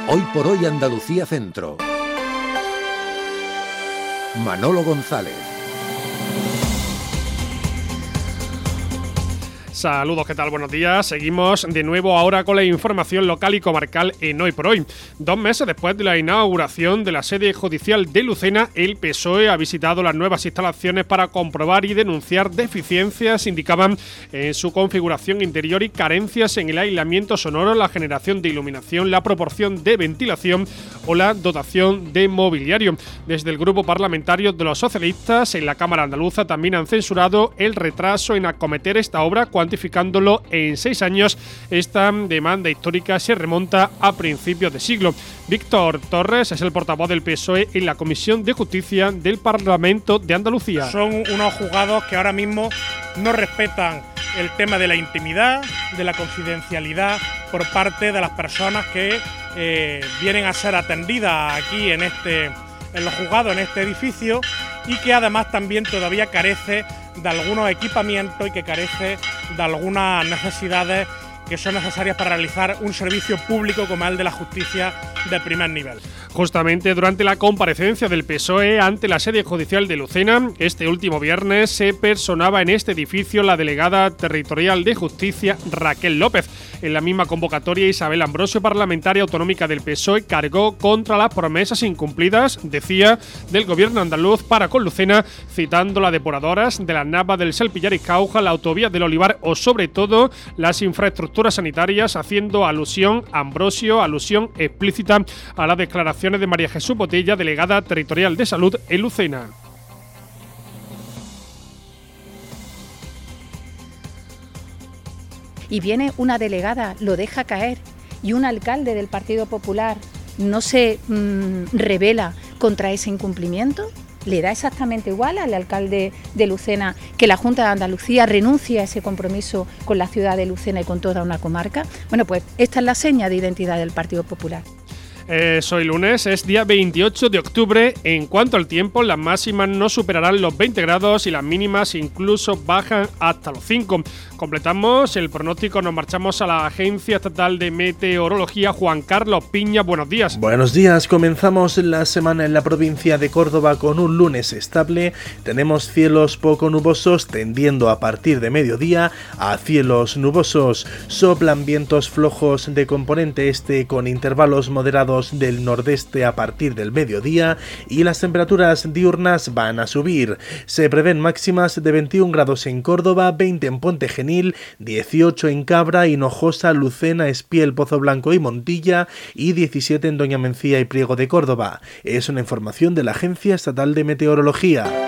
Hoy por hoy Andalucía Centro. Manolo González. Saludos, ¿qué tal? Buenos días. Seguimos de nuevo ahora con la información local y comarcal en Hoy por Hoy. 2 meses después de la inauguración de la sede judicial de Lucena, el PSOE ha visitado las nuevas instalaciones para comprobar y denunciar deficiencias, indicaban, en su configuración interior y carencias en el aislamiento sonoro, la generación de iluminación, la proporción de ventilación o la dotación de mobiliario. Desde el grupo parlamentario de los socialistas en la Cámara Andaluza también han censurado el retraso en acometer esta obra, cuantificándolo en 6 años. Esta demanda histórica se remonta a principios de siglo. Víctor Torres es el portavoz del PSOE en la Comisión de Justicia del Parlamento de Andalucía. Son unos juzgados que ahora mismo no respetan el tema de la intimidad, de la confidencialidad por parte de las personas que vienen a ser atendidas aquí en los juzgados, en este edificio, y que además también todavía carece de algunos equipamientos y que carece de algunas necesidades que son necesarias para realizar un servicio público como el de la justicia de primer nivel. Justamente durante la comparecencia del PSOE ante la sede judicial de Lucena, este último viernes se personaba en este edificio la delegada territorial de Justicia, Raquel López. En la misma convocatoria, Isabel Ambrosio, parlamentaria autonómica del PSOE, cargó contra las promesas incumplidas, decía, del gobierno andaluz para con Lucena, citando las depuradoras de las Navas del Selpillar y Cauja, la autovía del Olivar o, sobre todo, las infraestructuras sanitarias, haciendo alusión explícita a las declaraciones de María Jesús Botella, delegada territorial de Salud en Lucena. Y viene una delegada, lo deja caer, y un alcalde del Partido Popular no se rebela contra ese incumplimiento. ¿Le da exactamente igual al alcalde de Lucena que la Junta de Andalucía renuncie a ese compromiso con la ciudad de Lucena y con toda una comarca? Bueno, pues esta es la seña de identidad del Partido Popular. Hoy lunes es día 28 de octubre. En cuanto al tiempo, las máximas no superarán los 20 grados y las mínimas incluso bajan hasta los 5. Completamos el pronóstico, nos marchamos a la Agencia Estatal de Meteorología. Juan Carlos Piña, buenos días. Buenos días, comenzamos la semana en la provincia de Córdoba con un lunes estable. Tenemos cielos poco nubosos tendiendo a partir de mediodía a cielos nubosos. Soplan vientos flojos de componente este con intervalos moderados del nordeste a partir del mediodía y las temperaturas diurnas van a subir. Se prevén máximas de 21 grados en Córdoba, 20 en Puente Genil, 18 en Cabra, Hinojosa, Lucena, Espiel, Pozo Blanco y Montilla y 17 en Doña Mencía y Priego de Córdoba. Es una información de la Agencia Estatal de Meteorología.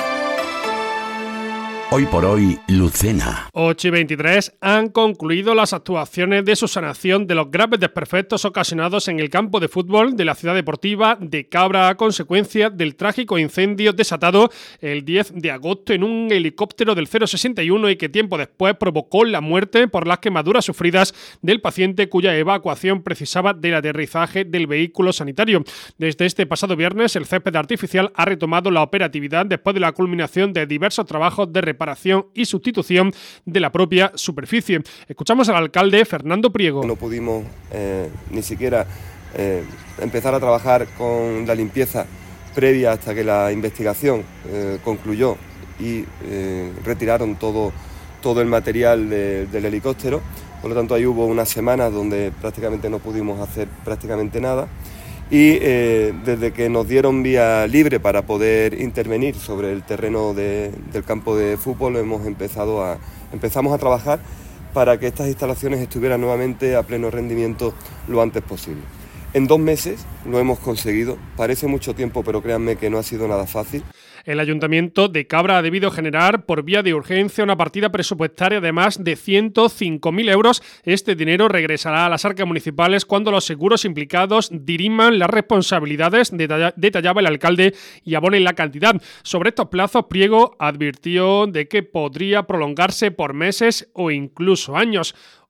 Hoy por hoy, Lucena. 8:23 han concluido las actuaciones de subsanación de los graves desperfectos ocasionados en el campo de fútbol de la ciudad deportiva de Cabra a consecuencia del trágico incendio desatado el 10 de agosto en un helicóptero del 061 y que tiempo después provocó la muerte por las quemaduras sufridas del paciente cuya evacuación precisaba del aterrizaje del vehículo sanitario. Desde este pasado viernes, el césped artificial ha retomado la operatividad después de la culminación de diversos trabajos de reparación y sustitución de la propia superficie. Escuchamos al alcalde Fernando Priego. No pudimos ni siquiera empezar a trabajar con la limpieza previa hasta que la investigación concluyó y retiraron todo el material del helicóptero. Por lo tanto, ahí hubo unas semanas donde prácticamente no pudimos hacer prácticamente nada. Y desde que nos dieron vía libre para poder intervenir sobre el terreno del campo de fútbol, empezamos a trabajar para que estas instalaciones estuvieran nuevamente a pleno rendimiento lo antes posible. En 2 meses lo hemos conseguido, parece mucho tiempo, pero créanme que no ha sido nada fácil. El Ayuntamiento de Cabra ha debido generar por vía de urgencia una partida presupuestaria de más de 105.000 euros. Este dinero regresará a las arcas municipales cuando los seguros implicados diriman las responsabilidades, detallaba el alcalde, y abonen la cantidad. Sobre estos plazos, Priego advirtió de que podría prolongarse por meses o incluso años.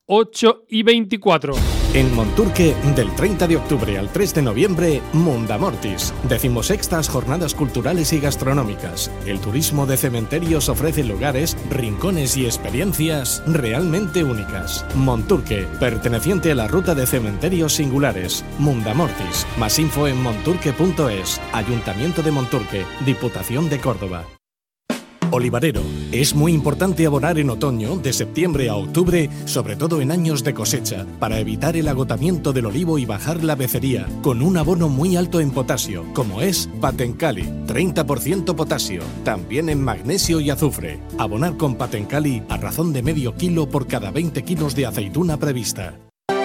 8:24. En Monturque, del 30 de octubre al 3 de noviembre, Mundamortis, 16ª Jornadas Culturales y Gastronómicas. El turismo de cementerios ofrece lugares, rincones y experiencias realmente únicas. Monturque, perteneciente a la ruta de cementerios singulares. Mundamortis. Más info en monturque.es. Ayuntamiento de Monturque, Diputación de Córdoba. Olivarero. Es muy importante abonar en otoño, de septiembre a octubre, sobre todo en años de cosecha, para evitar el agotamiento del olivo y bajar la becería, con un abono muy alto en potasio, como es Patencali, 30% potasio, también en magnesio y azufre. Abonar con Patencali a razón de medio kilo por cada 20 kilos de aceituna prevista.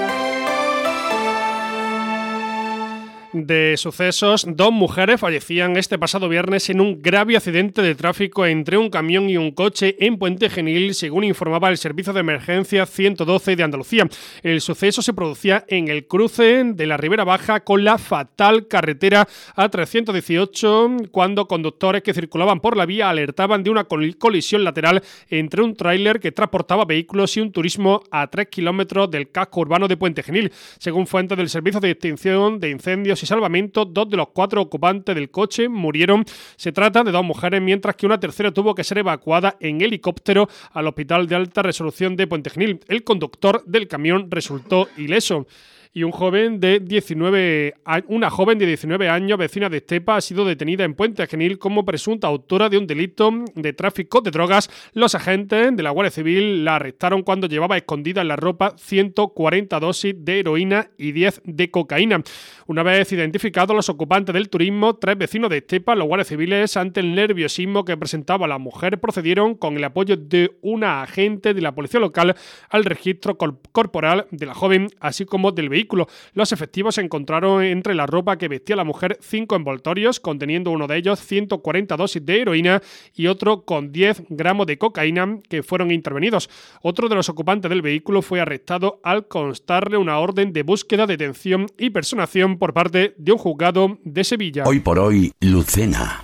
De sucesos, 2 mujeres fallecían este pasado viernes en un grave accidente de tráfico entre un camión y un coche en Puente Genil, según informaba el Servicio de Emergencia 112 de Andalucía. El suceso se producía en el cruce de la Ribera Baja con la fatal carretera A318, cuando conductores que circulaban por la vía alertaban de una colisión lateral entre un tráiler que transportaba vehículos y un turismo a 3 kilómetros del casco urbano de Puente Genil. Según fuentes del Servicio de Extinción de Incendios y Salvamento, 2 de los 4 ocupantes del coche murieron. Se trata de 2 mujeres, mientras que una tercera tuvo que ser evacuada en helicóptero al Hospital de Alta Resolución de Puente Genil. El conductor del camión resultó ileso. Y una joven de 19 años, vecina de Estepa, ha sido detenida en Puente Genil como presunta autora de un delito de tráfico de drogas. Los agentes de la Guardia Civil la arrestaron cuando llevaba escondida en la ropa 140 dosis de heroína y 10 de cocaína. Una vez identificados los ocupantes del turismo, 3 vecinos de Estepa, los guardias civiles, ante el nerviosismo que presentaba la mujer, procedieron con el apoyo de una agente de la policía local al registro corporal de la joven, así como del vehículo. Los efectivos encontraron entre la ropa que vestía la mujer 5 envoltorios, conteniendo uno de ellos 140 dosis de heroína y otro con 10 gramos de cocaína, que fueron intervenidos. Otro de los ocupantes del vehículo fue arrestado al constarle una orden de búsqueda, detención y personación por parte de un juzgado de Sevilla. Hoy por hoy, Lucena.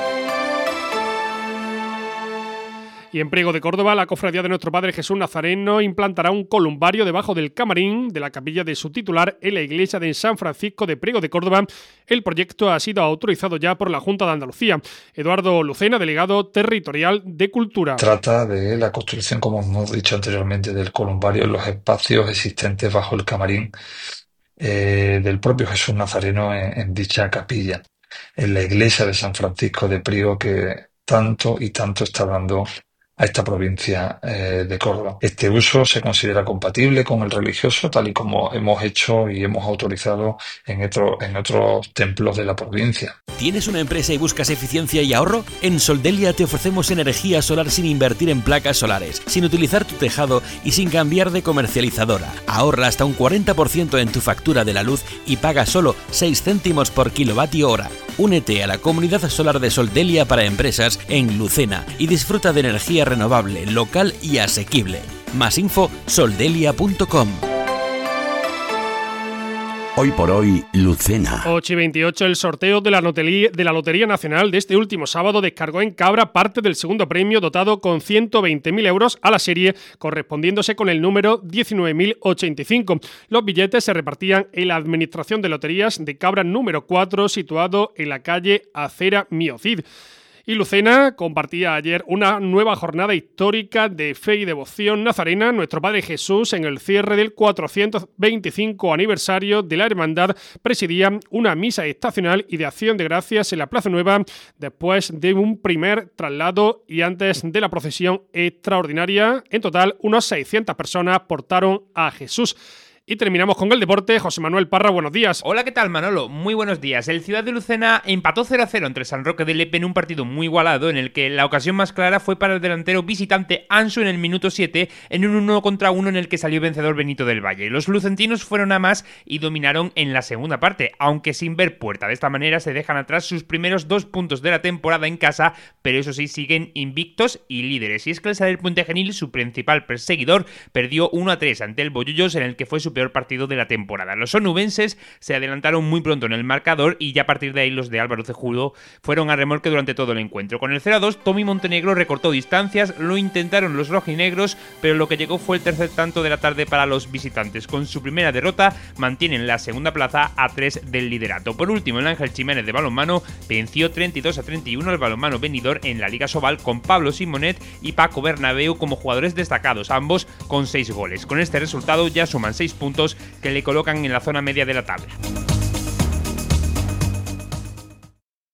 Y en Priego de Córdoba, la Cofradía de Nuestro Padre Jesús Nazareno implantará un columbario debajo del camarín de la capilla de su titular en la iglesia de San Francisco de Priego de Córdoba. El proyecto ha sido autorizado ya por la Junta de Andalucía. Eduardo Lucena, delegado territorial de Cultura. Trata de la construcción, como hemos dicho anteriormente, del columbario en los espacios existentes bajo el camarín del propio Jesús Nazareno en dicha capilla, en la iglesia de San Francisco de Priego, que tanto y tanto está dando a esta provincia de Córdoba. Este uso se considera compatible con el religioso, tal y como hemos hecho y hemos autorizado en otros templos de la provincia. ¿Tienes una empresa y buscas eficiencia y ahorro? En Soldelia te ofrecemos energía solar sin invertir en placas solares, sin utilizar tu tejado y sin cambiar de comercializadora. Ahorra hasta un 40% en tu factura de la luz y paga solo 6 céntimos por kilovatio hora. Únete a la comunidad solar de Soldelia para empresas en Lucena y disfruta de energía renovable, local y asequible. Más info, soldelia.com. Hoy por hoy, Lucena. 8:28, el sorteo de la Lotería Nacional de este último sábado descargó en Cabra parte del segundo premio, dotado con 120.000 euros a la serie, correspondiéndose con el número 19.085. Los billetes se repartían en la Administración de Loterías de Cabra número 4, situado en la calle Acera Miocid. Y Lucena compartía ayer una nueva jornada histórica de fe y devoción nazarena. Nuestro Padre Jesús, en el cierre del 425 aniversario de la Hermandad, presidía una misa estacional y de acción de gracias en la Plaza Nueva, después de un primer traslado y antes de la procesión extraordinaria. En total, unos 600 personas portaron a Jesús. Y terminamos con el deporte. José Manuel Parra, buenos días. Hola, ¿qué tal, Manolo? Muy buenos días. El Ciudad de Lucena empató 0-0 entre San Roque de Lepe en un partido muy igualado, en el que la ocasión más clara fue para el delantero visitante Ansu en el minuto 7, en un 1 contra 1 en el que salió vencedor Benito del Valle. Los lucentinos fueron a más y dominaron en la segunda parte, aunque sin ver puerta. De esta manera se dejan atrás sus primeros 2 puntos de la temporada en casa, pero eso sí, siguen invictos y líderes. Y es que el Saler Puente Genil, su principal perseguidor, perdió 1-3 ante el Bollullos, en el que fue su su peor partido de la temporada. Los onubenses se adelantaron muy pronto en el marcador y ya a partir de ahí los de Álvaro Cejudo fueron a remolque durante todo el encuentro. Con el 0-2, Tommy Montenegro recortó distancias, lo intentaron los rojinegros, pero lo que llegó fue el tercer tanto de la tarde para los visitantes. Con su primera derrota, mantienen la segunda plaza a 3 del liderato. Por último, el Ángel Jiménez de balonmano venció 32-31 al balonmano Benidorm en la Liga Sobal, con Pablo Simonet y Paco Bernabeu como jugadores destacados, ambos con 6 goles. Con este resultado ya suman 6 puntos que le colocan en la zona media de la tabla.